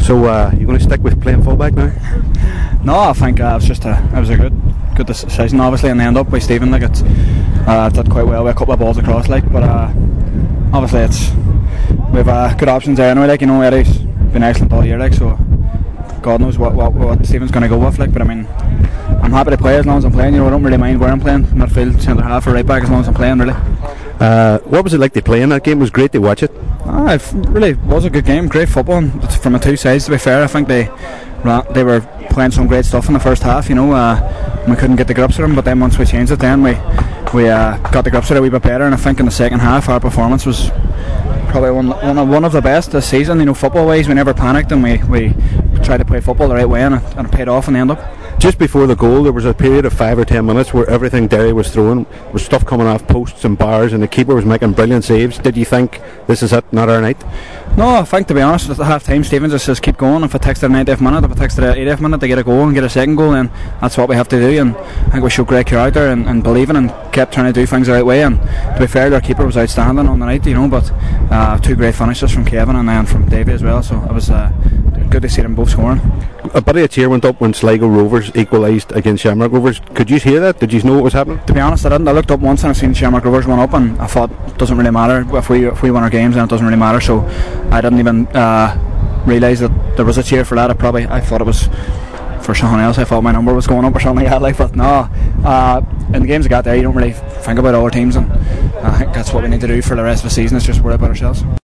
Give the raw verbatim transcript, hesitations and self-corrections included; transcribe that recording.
So uh, you're going to stick with playing fullback now? No, I think uh, it was just a it was a good good decision, obviously, and end up by Stephen. Like it uh, did quite well with a couple of balls across, like, but uh, obviously it's we've uh, good options there anyway. Like, you know, Eddie's been excellent all year, like, so God knows what what, what Stephen's going to go with, like. But I mean, I'm happy to play as long as I'm playing. You know, I don't really mind where I'm playing, midfield, centre half, or right back, as long as I'm playing, really. Uh, what was it like to play in that game? It was great to watch it. Ah, it really was a good game, great football from the two sides. To be fair, I think they they were playing some great stuff in the first half. You know, uh, we couldn't get the grips with them, but then once we changed it, then we we uh, got the grips with it a wee bit better. And I think in the second half, our performance was probably one one of, one of the best this season. You know, football wise, we never panicked, and we we tried to play football the right way, and it, and it paid off in the end up. Just before the goal, there was a period of five or ten minutes where everything Derry was throwing was stuff coming off posts and bars, and the keeper was making brilliant saves. Did you think, this is it, not our night? No, I think, to be honest, at the half time, Stephen just says keep going. If it takes to the ninetieth minute, if it takes to the eightieth minute to get a goal and get a second goal, then that's what we have to do. And I think we showed great character and, and believing, and kept trying to do things the right way. And to be fair, our keeper was outstanding on the night, you know, but uh, two great finishes from Kevin and then from Davey as well, so it was uh, good to see them both scoring. A bit of a cheer went up when Sligo Rovers equalised against Shamrock Rovers. Could you hear that? Did you know what was happening? To be honest, I didn't. I looked up once and I seen Shamrock Rovers went up, and I thought it doesn't really matter if we if we win our games, then it doesn't really matter. So I didn't even uh, realise that there was a cheer for that. I probably I thought it was for someone else. I thought my number was going up or something like that. Like, but no, uh, in the games I got there, you don't really think about other teams, and I think that's what we need to do for the rest of the season. Is just worry about ourselves.